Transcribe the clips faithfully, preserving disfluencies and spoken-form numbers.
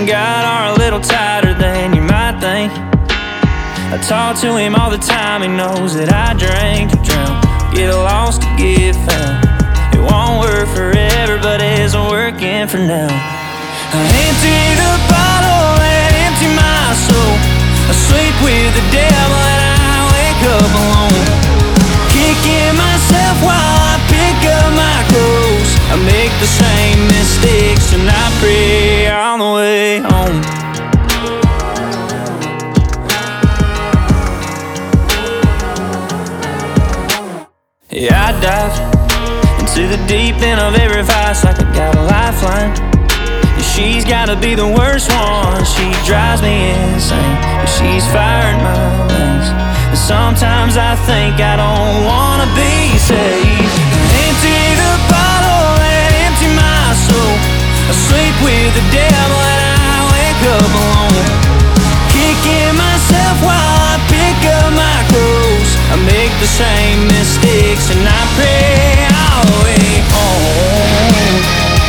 God are a little tighter than you might think. I talk to him all the time, he knows that I drink to drown, get lost to get found. It won't work forever, but it's working for now. I empty the bottle and empty my soul. I sleep with the devil and I wake up alone, kicking myself while I pick up my clothes. I make the same mistakes and I pray on the way home. Yeah, I dive into the deep end of every vice like I got a lifeline. Yeah, she's gotta be the worst one, she drives me insane. Yeah, she's firing my veins, and sometimes I think I don't wanna be saved. Empty the bottle and empty my soul. I sleep with the devil and I wake up alone, kicking myself while I pick up my clothes. I make the same mistakes and I pray all the way home.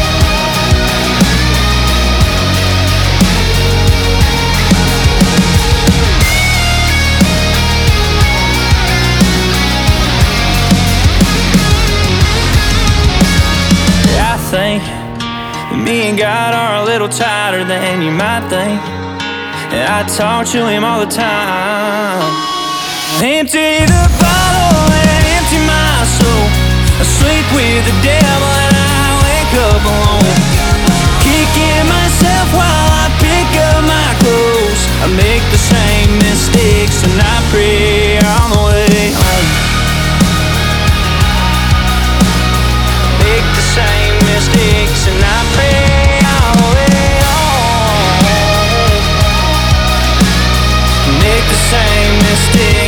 Yeah, I think that me and God are a little tighter than you might think, and I talk to him all the time. Empty the bottle and empty my soul. I sleep with the devil and I wake up alone, kicking myself while I pick up my clothes. I make the same mistakes and I pray on the way home. Make the same mistakes and I pray on the way home. Make the same mistakes.